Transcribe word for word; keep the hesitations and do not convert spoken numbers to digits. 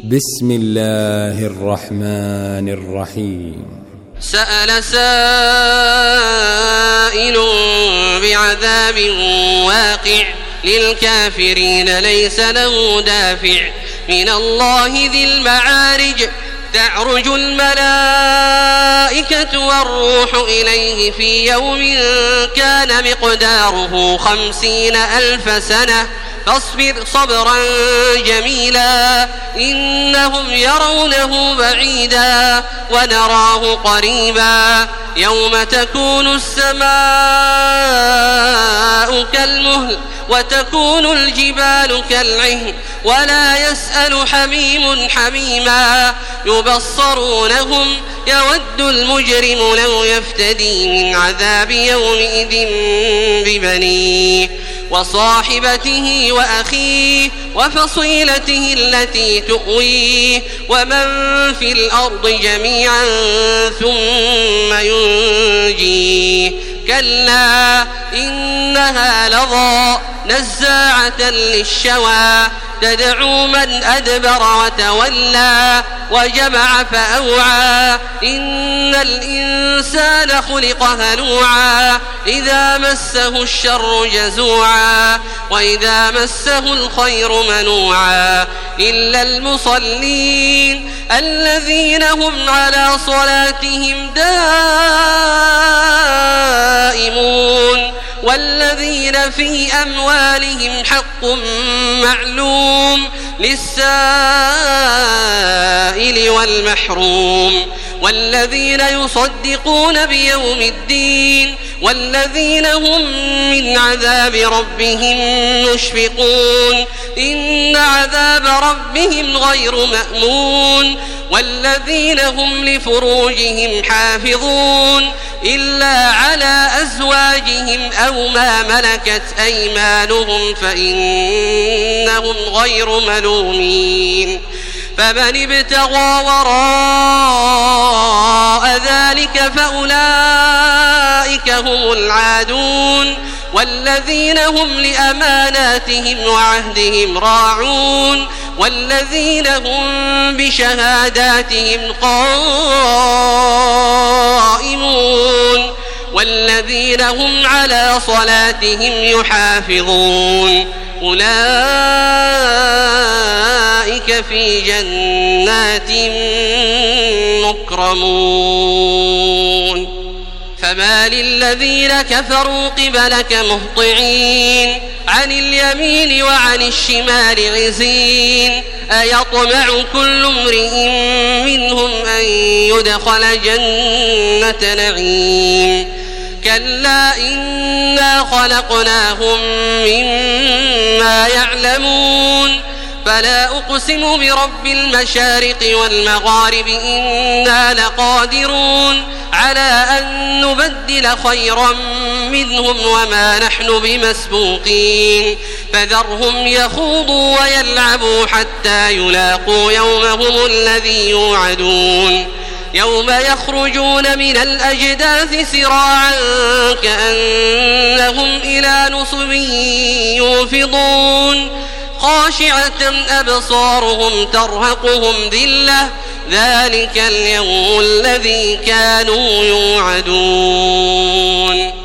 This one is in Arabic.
بسم الله الرحمن الرحيم. سأل سائل بعذاب واقع للكافرين ليس له دافع من الله ذي المعارج تعرج الملائكة والروح إليه في يوم كان مقداره خمسين ألف سنة فاصبر صبرا جميلا إنهم يرونه بعيدا ونراه قريبا يوم تكون السماء كالمهل وتكون الجبال كالعهن ولا يسأل حميم حميما يبصرونهم يود المجرم لو يفتدي من عذاب يومئذ ببنيه وصاحبته وأخيه وفصيلته التي تؤويه ومن في الأرض جميعا ثم ينجيه كلا إنها لظى نزاعة للشوى تدعو من أدبر وتولى وجمع فأوعى إن الإنسان خلق هلوعا إذا مسه الشر جزوعا وإذا مسه الخير منوعا إلا المصلين الذين هم على صلاتهم دائمون والذين في أموالهم حق معلوم للسائل والمحروم والذين يصدقون بيوم الدين والذين هم من عذاب ربهم مشفقون إن عذاب ربهم غير مأمون والذين هم لفروجهم حافظون إلا على أزواجهم أو ما ملكت أيمانهم فإنهم غير ملومين فمن ابتغى وراء ذلك فأولئك هم العادون والذين هم لأماناتهم وعهدهم راعون والذين هم بشهاداتهم قائمون والذين هم على صلاتهم يحافظون أولئك في جنات مكرمون فما للذين كفروا قبلك مهطعين عن اليمين وعن الشمال عزين أيطمع كل امرئ منهم أن يدخل جنة نعيم كلا إنا خلقناهم مما يعلمون فلا أقسم برب المشارق والمغارب إنا لقادرون على أن نبدل خيرا منهم وما نحن بمسبوقين فذرهم يخوضوا ويلعبوا حتى يلاقوا يومهم الذي يوعدون يوم يخرجون من الأجداث سراعا كأنهم إلى نصب يوفضون خاشعة أبصارهم ترهقهم ذلة ذلك اليوم الذي كانوا يوعدون.